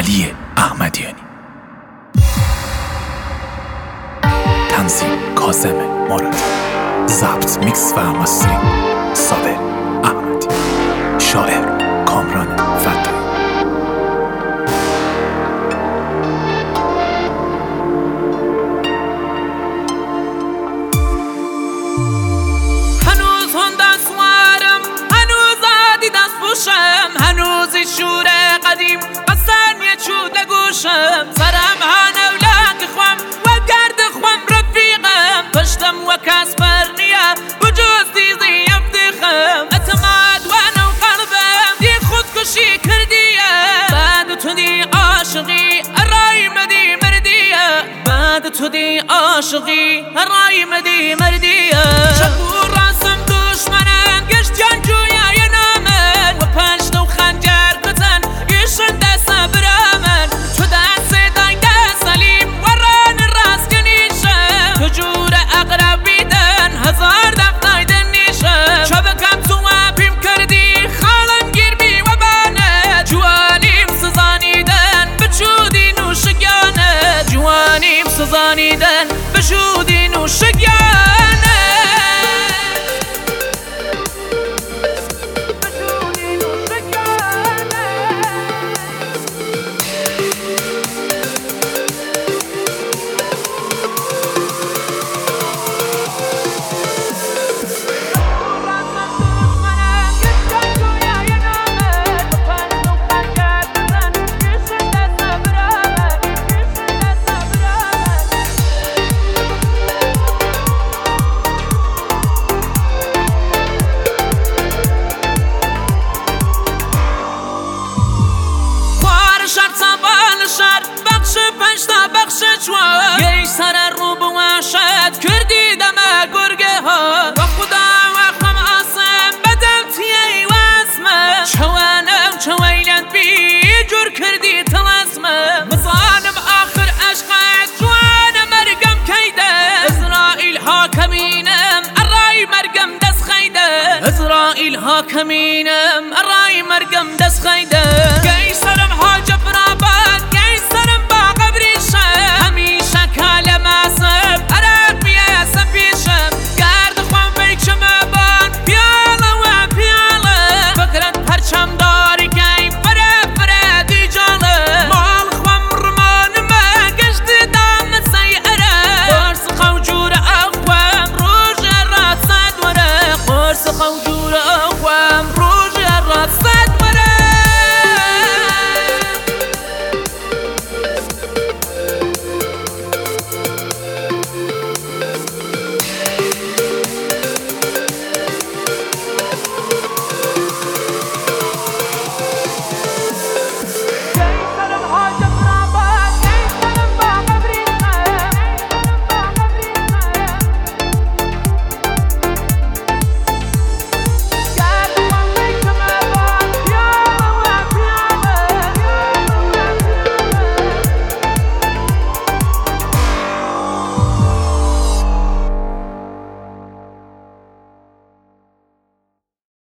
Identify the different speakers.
Speaker 1: علی احمدیانی. تنظیم کاظم مرادی. ضبط میکس و مسترینگ صابر احمدی. شاعر کامران فدایی.
Speaker 2: هنوز هندن سوارم، هنوز عادی دست پوشم، هنوزی شور قدیم قصن یه چود لگوشم. سرم هنولاک خوام و گرد خوام رفیقم، پشتم و کس برنیه و جز دیزی افتخم. اعتماد و نو قلبم دی خودکشی کردیه، بعد تو دی عاشقی رای مدی مردیه، بعد تو دی عاشقی رای مدی مردیه.